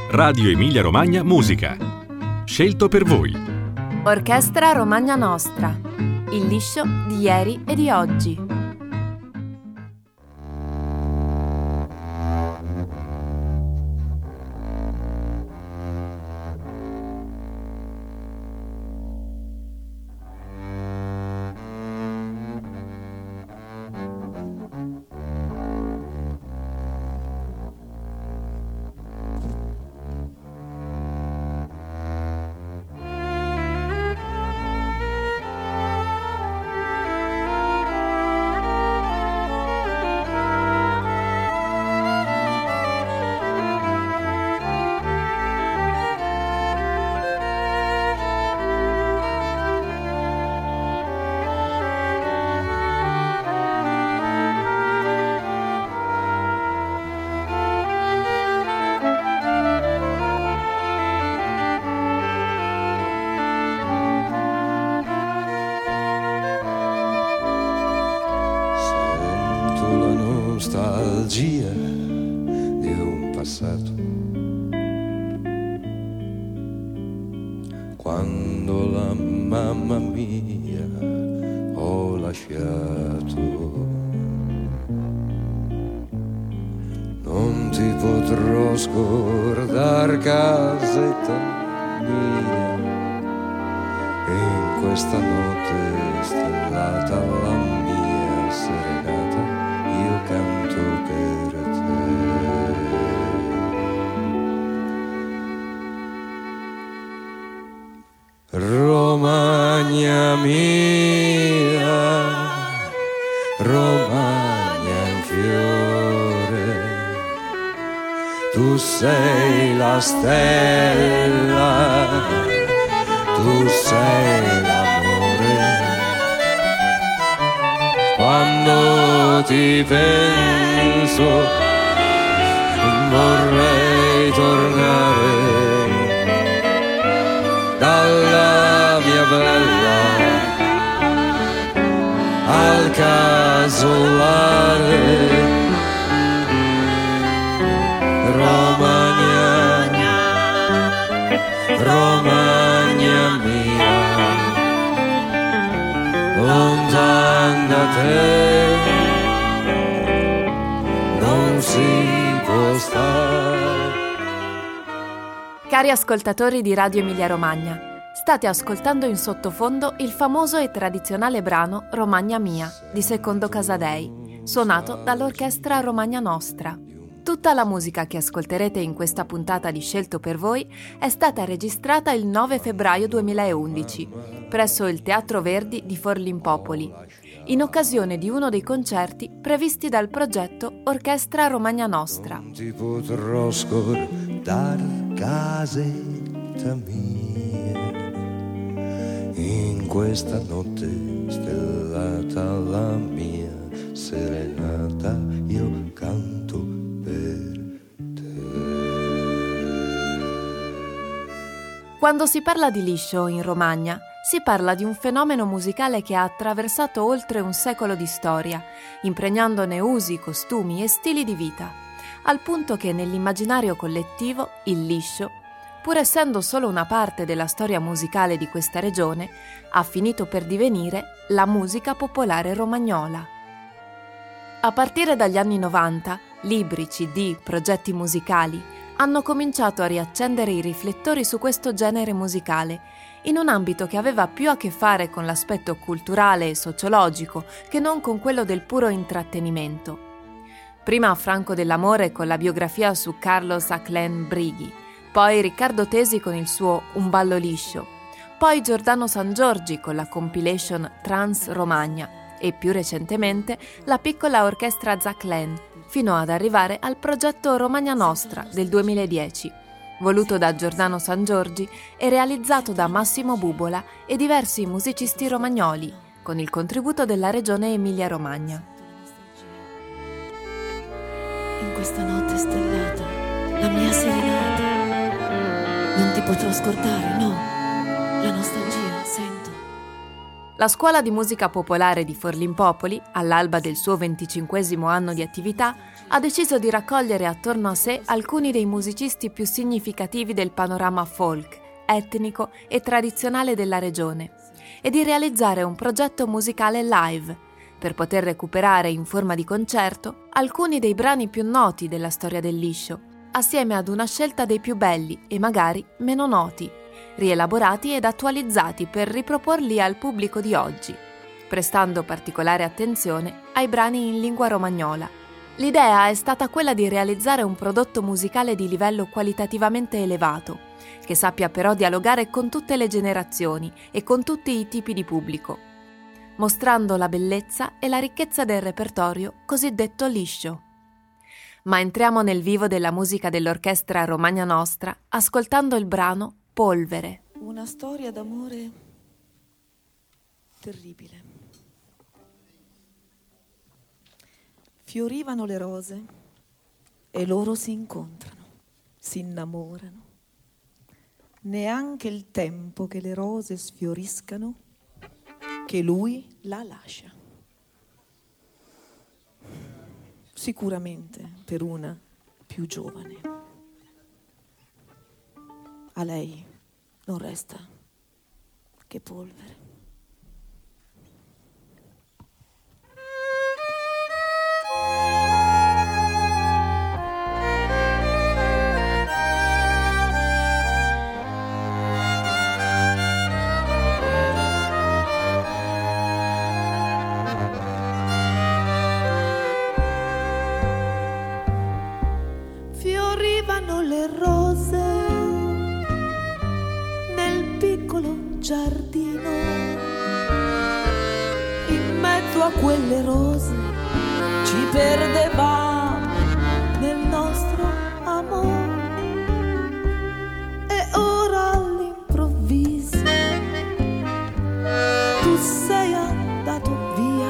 Radio Emilia Romagna Musica. Scelto per voi. Orchestra Romagna Nostra. Il liscio di ieri e di oggi. Nostalgia di un passato, quando la mamma mia ho lasciato. Non ti potrò scordare, casetta mia, in questa notte stellata la mia serenata io canto per te. Romagna mia, Romagna in fiore, tu sei la stella, tu sei l'amore. Quando ti penso vorrei tornare dalla mia bella al casolare. Romagna, Romagna mia, lontana da te non si può stare. Cari ascoltatori di Radio Emilia Romagna, state ascoltando in sottofondo il famoso e tradizionale brano Romagna Mia di Secondo Casadei, suonato dall'Orchestra Romagna Nostra. Tutta la musica che ascolterete in questa puntata di Scelto per voi è stata registrata il 9 febbraio 2011 presso il Teatro Verdi di Forlimpopoli, in occasione di uno dei concerti previsti dal progetto Orchestra Romagna Nostra. Non ti potrò scordare, casetta mia, in questa notte stellata la mia serenata io canto per te. Quando si parla di liscio in Romagna, si parla di un fenomeno musicale che ha attraversato oltre un secolo di storia, impregnandone usi, costumi e stili di vita, al punto che nell'immaginario collettivo il liscio, pur essendo solo una parte della storia musicale di questa regione, ha finito per divenire la musica popolare romagnola. A partire dagli anni 90, libri, CD, progetti musicali hanno cominciato a riaccendere i riflettori su questo genere musicale, in un ambito che aveva più a che fare con l'aspetto culturale e sociologico che non con quello del puro intrattenimento. Prima Franco Dell'Amore con la biografia su Carlos Aclen Brighi, poi Riccardo Tesi con il suo Un ballo liscio, poi Giordano Sangiorgi con la compilation Trans Romagna e più recentemente la piccola orchestra Zaclen, fino ad arrivare al progetto Romagna Nostra del 2010, voluto da Giordano Sangiorgi e realizzato da Massimo Bubola e diversi musicisti romagnoli, con il contributo della regione Emilia-Romagna. In questa notte stellata, la mia serenata, non ti potrò scordare, no, la nostalgia sento. La Scuola di Musica Popolare di Forlimpopoli, all'alba del suo 25° anno di attività, ha deciso di raccogliere attorno a sé alcuni dei musicisti più significativi del panorama folk, etnico e tradizionale della regione e di realizzare un progetto musicale live per poter recuperare in forma di concerto alcuni dei brani più noti della storia del liscio, assieme ad una scelta dei più belli e magari meno noti, rielaborati ed attualizzati per riproporli al pubblico di oggi, prestando particolare attenzione ai brani in lingua romagnola. L'idea è stata quella di realizzare un prodotto musicale di livello qualitativamente elevato, che sappia però dialogare con tutte le generazioni e con tutti i tipi di pubblico, mostrando la bellezza e la ricchezza del repertorio cosiddetto liscio. Ma entriamo nel vivo della musica dell'orchestra Romagna Nostra ascoltando il brano Polvere. Una storia d'amore terribile. Fiorivano le rose e loro si incontrano, si innamorano. Neanche il tempo che le rose sfioriscano, che lui la lascia. Sicuramente per una più giovane. A lei non resta che polvere. Fiorivano le rose nel piccolo giardino, in mezzo a quelle rose ci perdevamo nel nostro amore. E ora all'improvviso tu sei andato via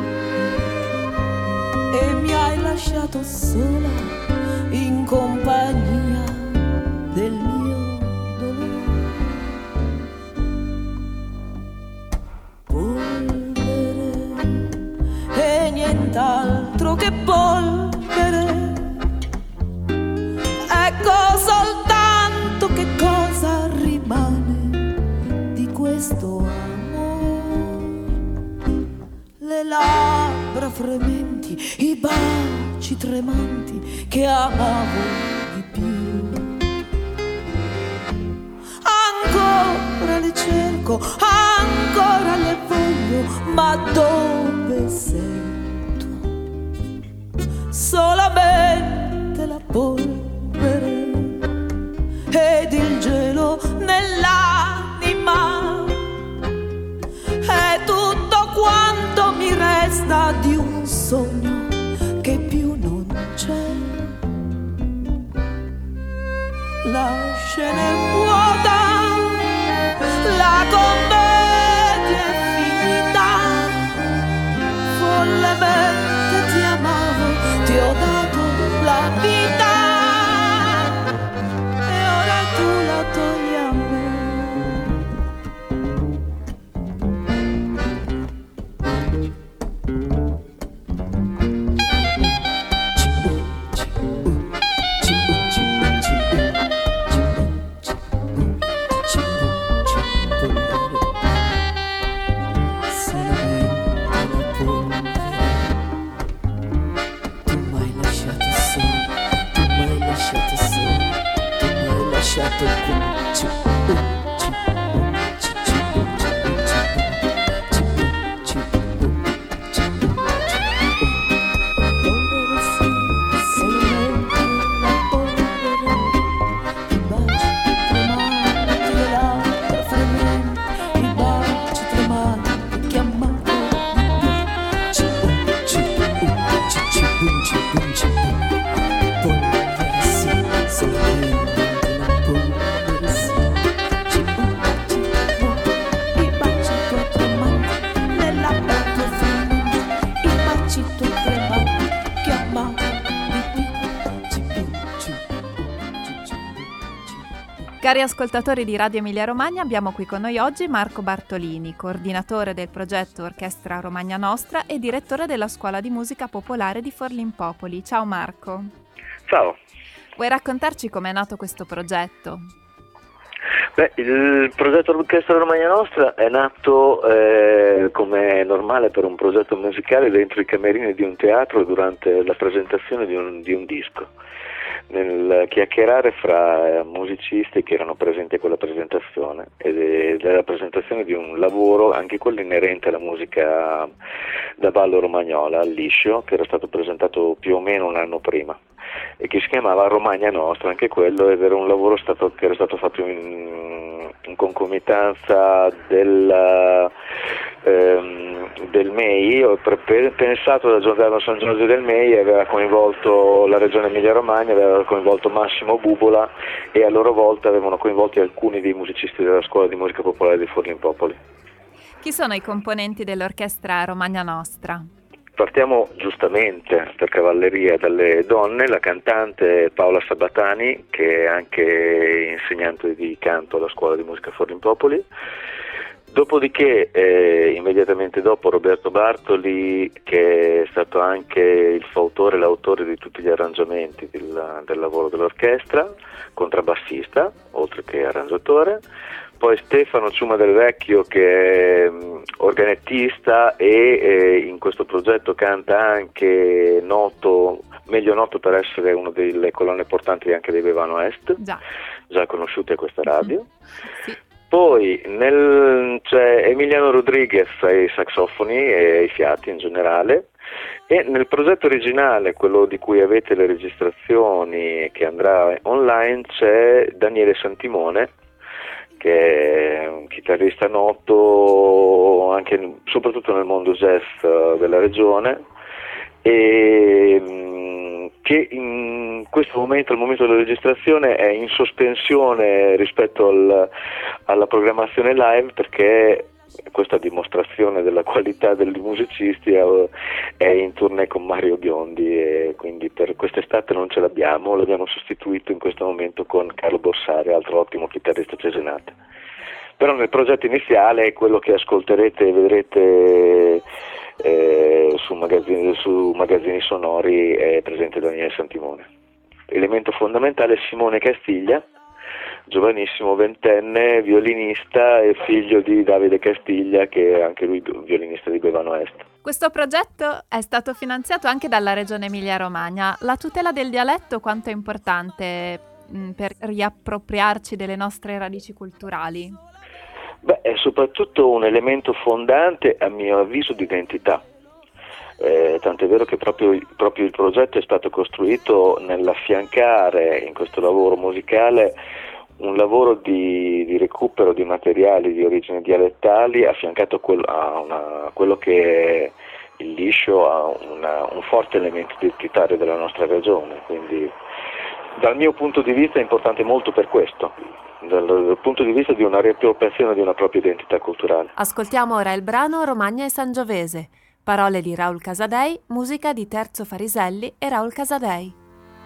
e mi hai lasciato sola in compagnia del mio dolore. Polvere e nient'altro che polvere. Ecco soltanto che cosa rimane di questo amore. Le labbra frementi, i baci tremanti che amavo di più. Ancora le cerco, ancora le voglio, ma dove sei tu? Solamente la polvere ed il gelo nell'anima è tutto quanto mi resta di un sogno che più non c'è. La scena è vuota, la commedia è finita. Follemente ti amavo, ti ho dato la vita e ora tu la togli a me. Cari ascoltatori di Radio Emilia Romagna, abbiamo qui con noi oggi Marco Bartolini, coordinatore del progetto Orchestra Romagna Nostra e direttore della Scuola di Musica Popolare di Forlimpopoli. Ciao Marco. Ciao. Vuoi raccontarci com'è nato questo progetto? Il progetto Orchestra Romagna Nostra è nato come è normale per un progetto musicale dentro i camerini di un teatro durante la presentazione di un disco. Nel chiacchierare fra musicisti che erano presenti a quella presentazione e della presentazione di un lavoro, anche quello inerente alla musica da ballo romagnola, al liscio, che era stato presentato più o meno un anno prima e che si chiamava Romagna Nostra, anche quello, ed era un lavoro che era stato fatto in concomitanza del MEI, pensato da Giordano San Giorgio del MEI, aveva coinvolto la regione Emilia Romagna, aveva coinvolto Massimo Bubola e a loro volta avevano coinvolti alcuni dei musicisti della Scuola di Musica Popolare di Forlimpopoli. Chi sono i componenti dell'Orchestra Romagna Nostra? Partiamo giustamente per cavalleria dalle donne, la cantante Paola Sabatani, che è anche insegnante di canto alla Scuola di Musica Forlimpopoli. Dopodiché, immediatamente dopo, Roberto Bartoli, che è stato anche il fautore e l'autore di tutti gli arrangiamenti del lavoro dell'orchestra, contrabbassista, oltre che arrangiatore. Poi Stefano Ciuma del Vecchio, che è organettista e in questo progetto canta anche meglio noto per essere una delle colonne portanti anche dei Bevano Est, già conosciuti a questa radio. Sì. Poi c'è Emiliano Rodriguez ai saxofoni e ai fiati in generale, e nel progetto originale, quello di cui avete le registrazioni che andrà online, c'è Daniele Santimone, che è un chitarrista noto anche soprattutto nel mondo jazz della regione, e che in questo momento, al momento della registrazione, è in sospensione rispetto alla programmazione live, perché questa dimostrazione della qualità dei musicisti è in tournée con Mario Biondi, e quindi per quest'estate non ce l'abbiamo sostituito in questo momento con Carlo Borsari, altro ottimo chitarrista cesenate. Però nel progetto iniziale, quello che ascolterete e vedrete su magazzini sonori, è presente Daniele Santimone. Elemento fondamentale è Simone Castiglia, giovanissimo, ventenne, violinista e figlio di Davide Castiglia, che è anche lui violinista di Bevano Est. Questo progetto è stato finanziato anche dalla Regione Emilia Romagna. La tutela del dialetto quanto è importante per riappropriarci delle nostre radici culturali? È soprattutto un elemento fondante, a mio avviso, di identità. Tant'è vero che proprio il progetto è stato costruito nell'affiancare in questo lavoro musicale un lavoro di recupero di materiali di origine dialettali, affiancato a quello che è il liscio, a un forte elemento identitario della nostra regione. Quindi dal mio punto di vista è importante molto per questo, dal punto di vista di una riappropriazione di una propria identità culturale. Ascoltiamo ora il brano Romagna e Sangiovese, parole di Raul Casadei, musica di Terzo Fariselli e Raul Casadei.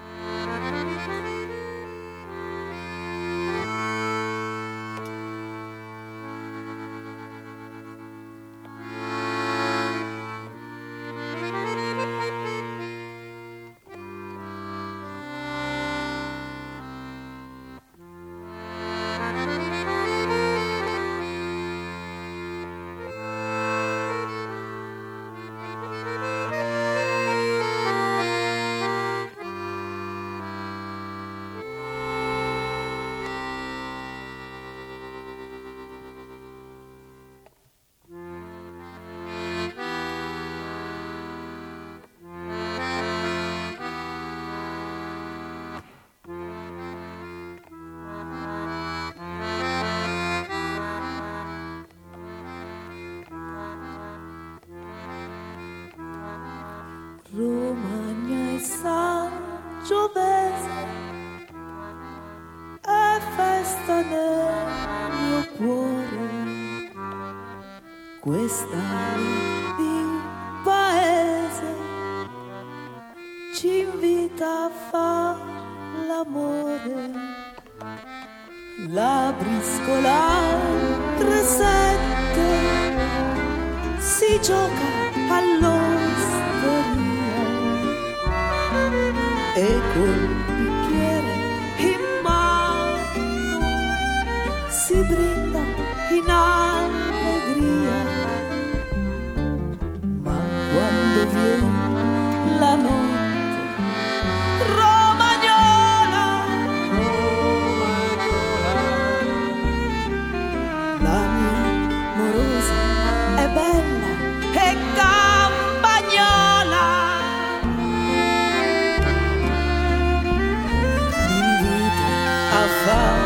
Romagna e Sangiovese è festa nel mio cuore, quest'aria di paese ci invita a far l'amore. la briscola 3-7, si gioca all'osteria e col bicchiere in mano si brinda in allegria. Ma quando viene la notte romagnola, la mia morosa è bella e campagnola, mi invita a fare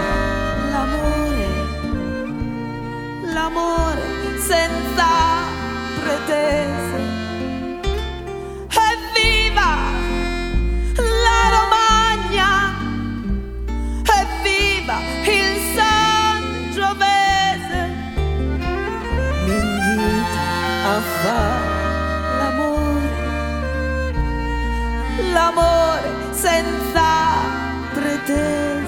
l'amore senza pretese. Evviva la Romagna, evviva il Sangiovese, mi invita a fare l'amore senza pretese.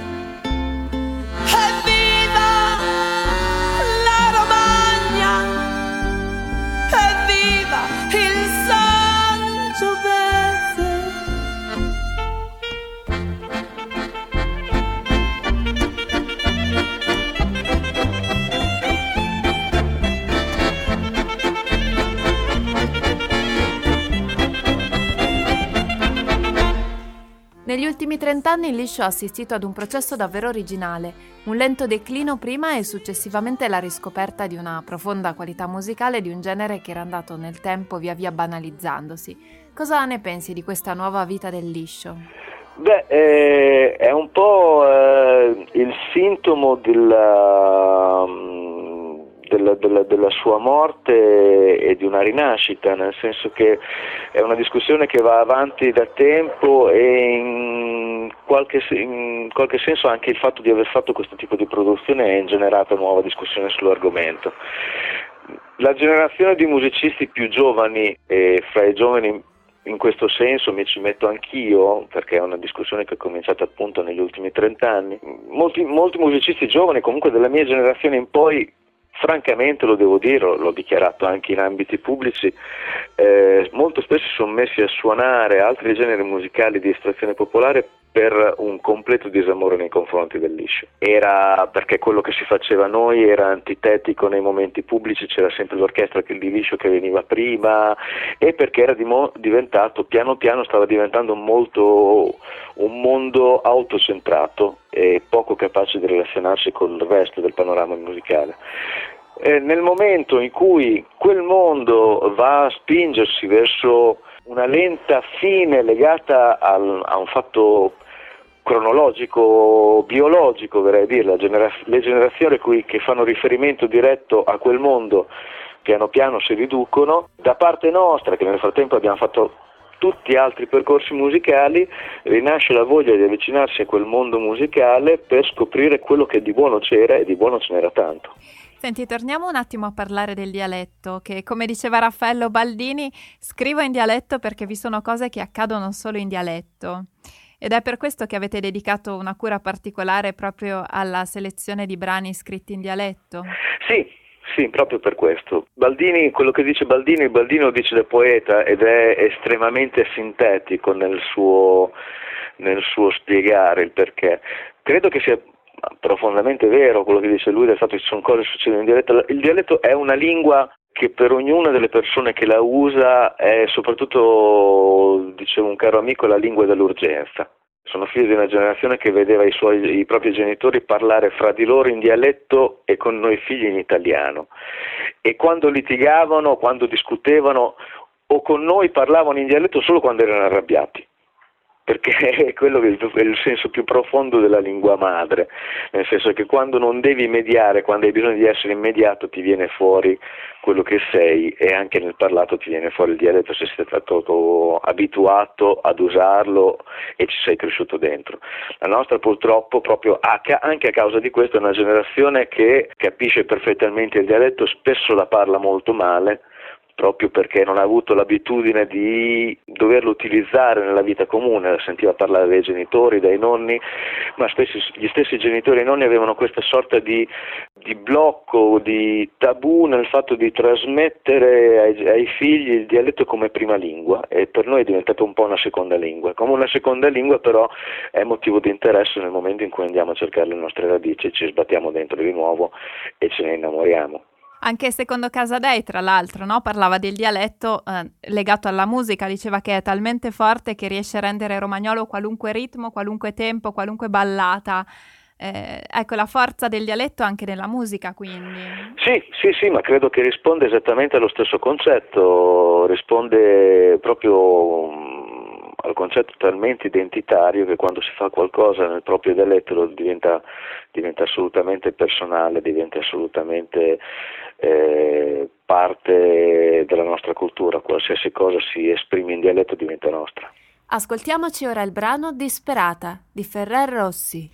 Negli ultimi 30 anni il liscio ha assistito ad un processo davvero originale, un lento declino prima e successivamente la riscoperta di una profonda qualità musicale di un genere che era andato nel tempo via via banalizzandosi. Cosa ne pensi di questa nuova vita del liscio? Beh, è un po' il sintomo della sua morte e di una rinascita, nel senso che è una discussione che va avanti da tempo e in qualche senso anche il fatto di aver fatto questo tipo di produzione ha ingenerato nuova discussione sull'argomento. La generazione di musicisti più giovani, e fra i giovani in questo senso mi ci metto anch'io, perché è una discussione che è cominciata appunto negli ultimi 30 anni, molti musicisti giovani comunque della mia generazione in poi, francamente lo devo dire, l'ho dichiarato anche in ambiti pubblici, molto spesso sono messi a suonare altri generi musicali di estrazione popolare per un completo disamore nei confronti del liscio. Era perché quello che si faceva a noi era antitetico nei momenti pubblici, c'era sempre l'orchestra di liscio che veniva prima, e perché era diventato, piano piano stava diventando molto un mondo autocentrato e poco capace di relazionarsi con il resto del panorama musicale. Nel momento in cui quel mondo va a spingersi verso una lenta fine legata a un fatto cronologico, biologico, vorrei dire, le generazioni che fanno riferimento diretto a quel mondo piano piano si riducono, da parte nostra, che nel frattempo abbiamo fatto tutti altri percorsi musicali, rinasce la voglia di avvicinarsi a quel mondo musicale per scoprire quello che di buono c'era, e di buono ce n'era tanto. Senti, torniamo un attimo a parlare del dialetto, che come diceva Raffaello Baldini, scrivo in dialetto perché vi sono cose che accadono solo in dialetto. Ed è per questo che avete dedicato una cura particolare proprio alla selezione di brani scritti in dialetto? Sì, proprio per questo. Baldini, quello che dice Baldini lo dice da poeta ed è estremamente sintetico nel suo spiegare il perché. Credo che sia profondamente vero quello che dice lui del fatto che ci sono cose che succedono in dialetto. Il dialetto è una lingua che per ognuna delle persone che la usa è soprattutto, diceva un caro amico, la lingua dell'urgenza. Sono figlio di una generazione che vedeva i propri genitori parlare fra di loro in dialetto e con noi figli in italiano, e quando litigavano, quando discutevano o con noi parlavano in dialetto solo quando erano arrabbiati, perché è quello che è il senso più profondo della lingua madre, nel senso che quando non devi mediare, quando hai bisogno di essere immediato, ti viene fuori quello che sei, e anche nel parlato ti viene fuori il dialetto se sei stato abituato ad usarlo e ci sei cresciuto dentro. La nostra purtroppo, proprio anche a causa di questo, è una generazione che capisce perfettamente il dialetto, spesso la parla molto male, proprio perché non ha avuto l'abitudine di doverlo utilizzare nella vita comune, sentiva parlare dai genitori, dai nonni, ma spesso gli stessi genitori e i nonni avevano questa sorta di blocco, di tabù nel fatto di trasmettere ai figli il dialetto come prima lingua, e per noi è diventato un po' una seconda lingua. Come una seconda lingua però è motivo di interesse nel momento in cui andiamo a cercare le nostre radici, ci sbattiamo dentro di nuovo e ce ne innamoriamo. Anche secondo Casadei, tra l'altro, no? Parlava del dialetto legato alla musica, diceva che è talmente forte che riesce a rendere romagnolo qualunque ritmo, qualunque tempo, qualunque ballata. Ecco, la forza del dialetto anche nella musica, quindi. Sì, ma credo che risponde esattamente allo stesso concetto, risponde proprio al concetto talmente identitario che quando si fa qualcosa nel proprio dialetto diventa assolutamente personale, diventa assolutamente parte della nostra cultura. Qualsiasi cosa si esprime in dialetto diventa nostra. Ascoltiamoci ora il brano Disperata di Ferrer Rossi.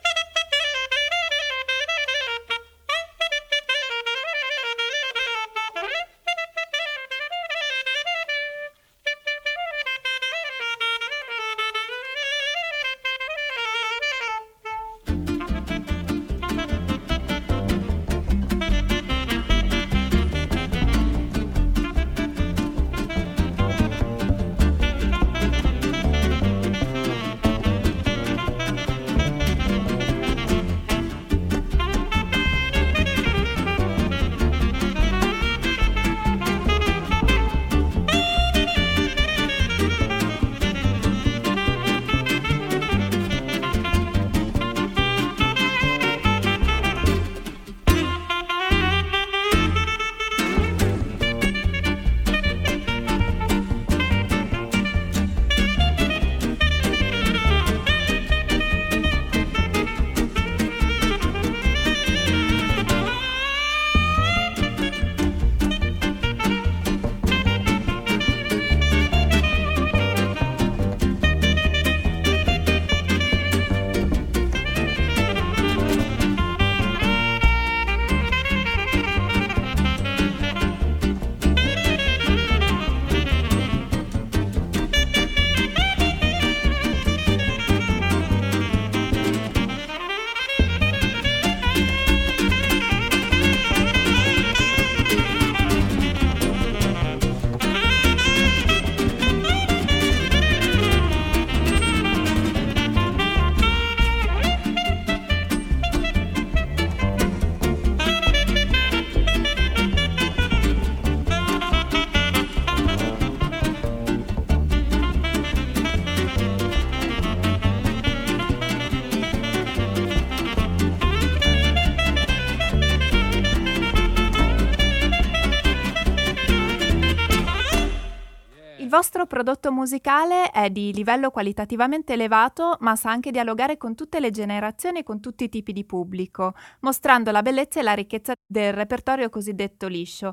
Il vostro prodotto musicale è di livello qualitativamente elevato, ma sa anche dialogare con tutte le generazioni e con tutti i tipi di pubblico, mostrando la bellezza e la ricchezza del repertorio cosiddetto liscio.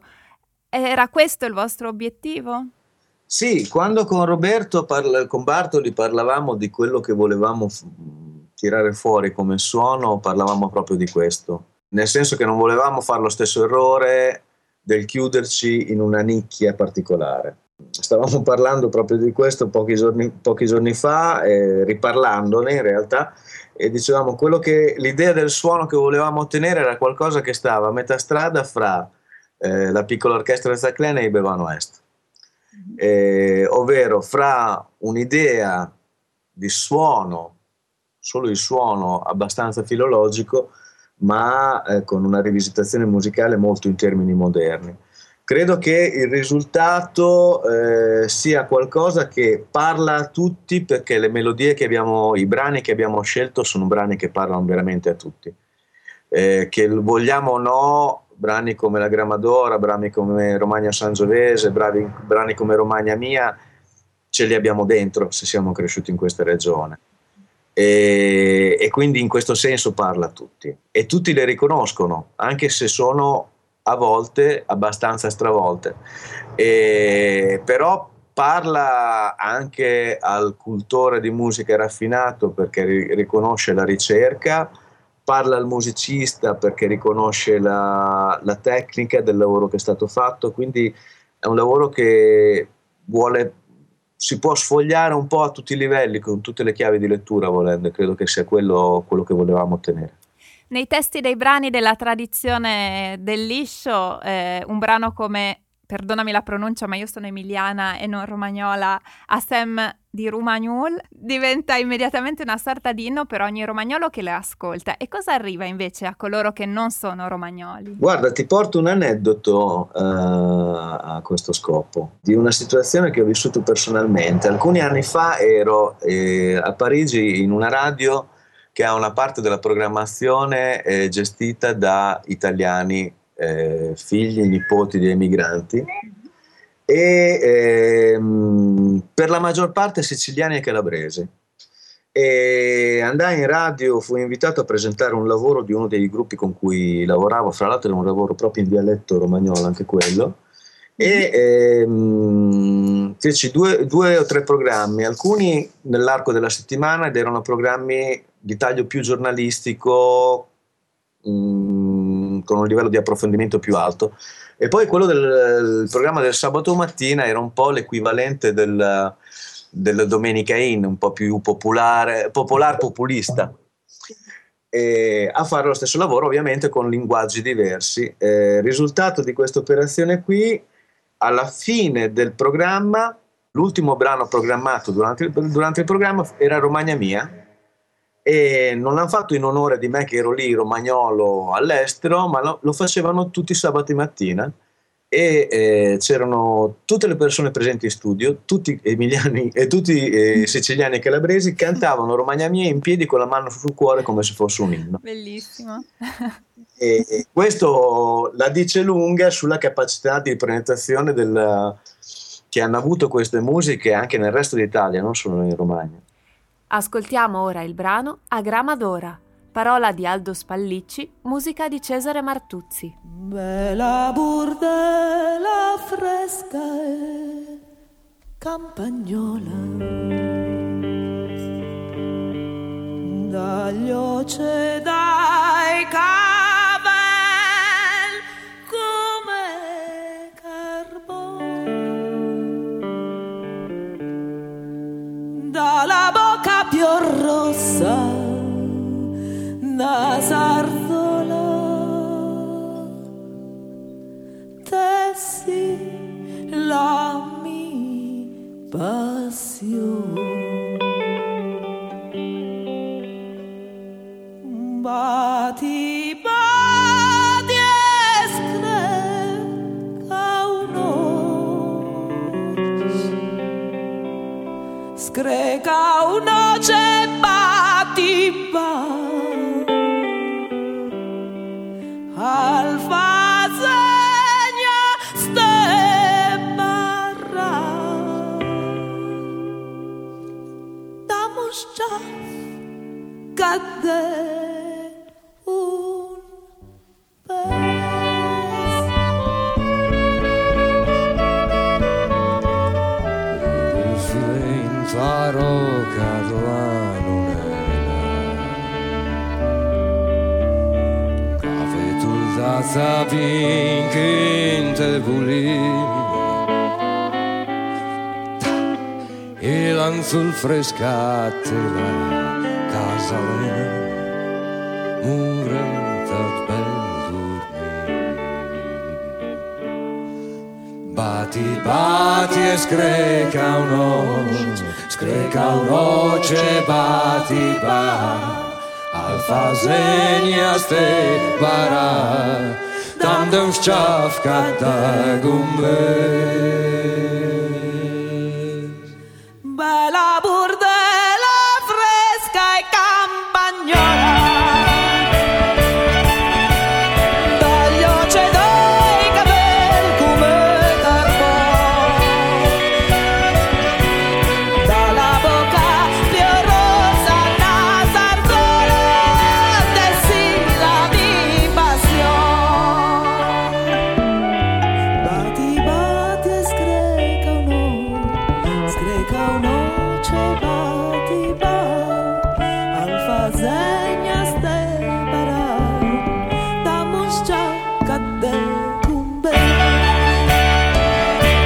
Era questo il vostro obiettivo? Sì, quando con Roberto, con Bartoli parlavamo di quello che volevamo tirare fuori come suono, parlavamo proprio di questo. Nel senso che non volevamo fare lo stesso errore del chiuderci in una nicchia particolare. Stavamo parlando proprio di questo pochi giorni fa, riparlandone in realtà, e dicevamo l'idea del suono che volevamo ottenere era qualcosa che stava a metà strada fra la piccola orchestra Zaclena e i Bevano Est, ovvero fra un'idea di suono, solo il suono abbastanza filologico, ma con una rivisitazione musicale molto in termini moderni. Credo che il risultato sia qualcosa che parla a tutti, perché le melodie i brani che abbiamo scelto sono brani che parlano veramente a tutti. Che vogliamo o no, brani come La Gramadora, brani come Romagna Sangiovese, brani come Romagna Mia, ce li abbiamo dentro se siamo cresciuti in questa regione. E quindi in questo senso parla a tutti. E tutti le riconoscono, anche se sono a volte abbastanza stravolte, però parla anche al cultore di musica raffinato perché riconosce la ricerca, parla al musicista perché riconosce la tecnica del lavoro che è stato fatto, quindi è un lavoro che si può sfogliare un po' a tutti i livelli, con tutte le chiavi di lettura volendo, e credo che sia quello che volevamo ottenere. Nei testi dei brani della tradizione del liscio, un brano come, perdonami la pronuncia ma io sono emiliana e non romagnola, Asem di Romagnol diventa immediatamente una sorta di inno per ogni romagnolo che le ascolta. E cosa arriva invece a coloro che non sono romagnoli? Guarda, ti porto un aneddoto a questo scopo, di una situazione che ho vissuto personalmente. Alcuni anni fa ero a Parigi in una radio che ha una parte della programmazione gestita da italiani, figli e nipoti di emigranti, e per la maggior parte siciliani e calabresi. E andai in radio, fui invitato a presentare un lavoro di uno dei gruppi con cui lavoravo, fra l'altro era un lavoro proprio in dialetto romagnolo anche quello, e feci due o tre programmi, alcuni nell'arco della settimana, ed erano programmi di taglio più giornalistico, con un livello di approfondimento più alto, e poi quello del programma del sabato mattina era un po' l'equivalente del Domenica In, un po' più populista, e a fare lo stesso lavoro ovviamente con linguaggi diversi. Risultato di questa operazione qui, alla fine del programma, l'ultimo brano programmato durante il programma era Romagna Mia, e non l'hanno fatto in onore di me che ero lì romagnolo all'estero, ma lo facevano tutti i sabati mattina, e c'erano tutte le persone presenti in studio, tutti emiliani e tutti siciliani e calabresi, cantavano Romagna Mia in piedi con la mano sul cuore come se fosse un inno. Bellissimo. E questo la dice lunga sulla capacità di penetrazione che hanno avuto queste musiche anche nel resto d'Italia, non solo in Romagna. Ascoltiamo ora il brano A Grama d'Ora, parola di Aldo Spallicci, musica di Cesare Martuzzi. Bella burdella fresca e campagnola, dagli oce dai cavel come carbone, dalla bocca più rossa da Sarzola, tessi la mia passione. Bati, bati e screca un'oce, bati, alfa segna ste barra, damos già cadde un pez. Diffile in faro caduano Zapin che pulì e l'anzol frescate la casa murata per dormire. Bati bati e screca un'oce, bati bati alfa segna ste bara, tam dăm șceafca da gumbez. Bella burdella fresca e campagnola, dagli oce dai capelli come carbone, dalla bocca più rossa da Sarzola, tessi la mia passione. Bati bati e screca un'oce, bati alfa segna ste bara, damos già cadde cumbe.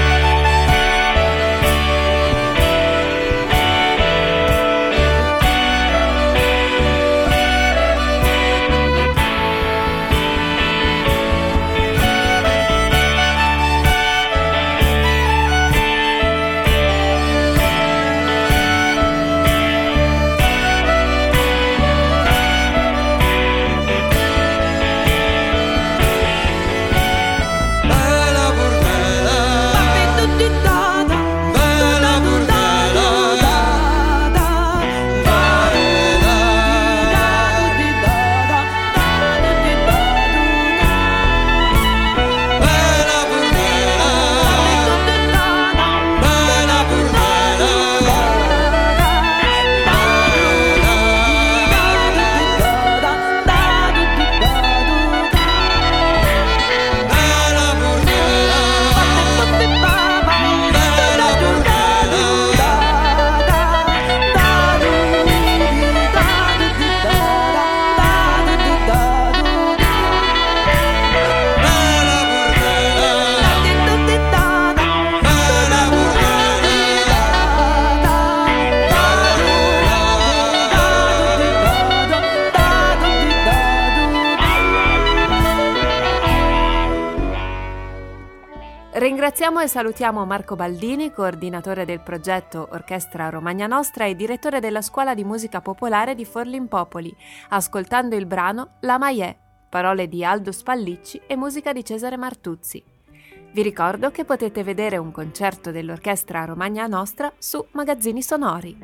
Ringraziamo e salutiamo Marco Baldini, coordinatore del progetto Orchestra Romagna Nostra e direttore della Scuola di Musica Popolare di Forlimpopoli, ascoltando il brano La Maiè, parole di Aldo Spallicci e musica di Cesare Martuzzi. Vi ricordo che potete vedere un concerto dell'Orchestra Romagna Nostra su Magazzini Sonori.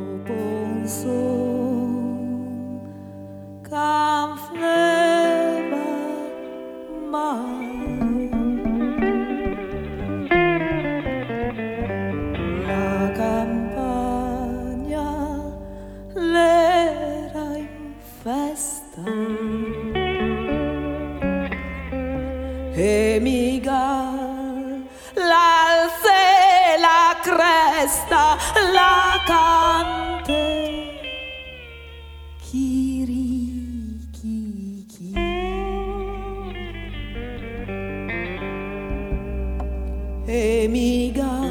La campagna l'era in festa e mica l'alze la cresta la cante chirichi e mica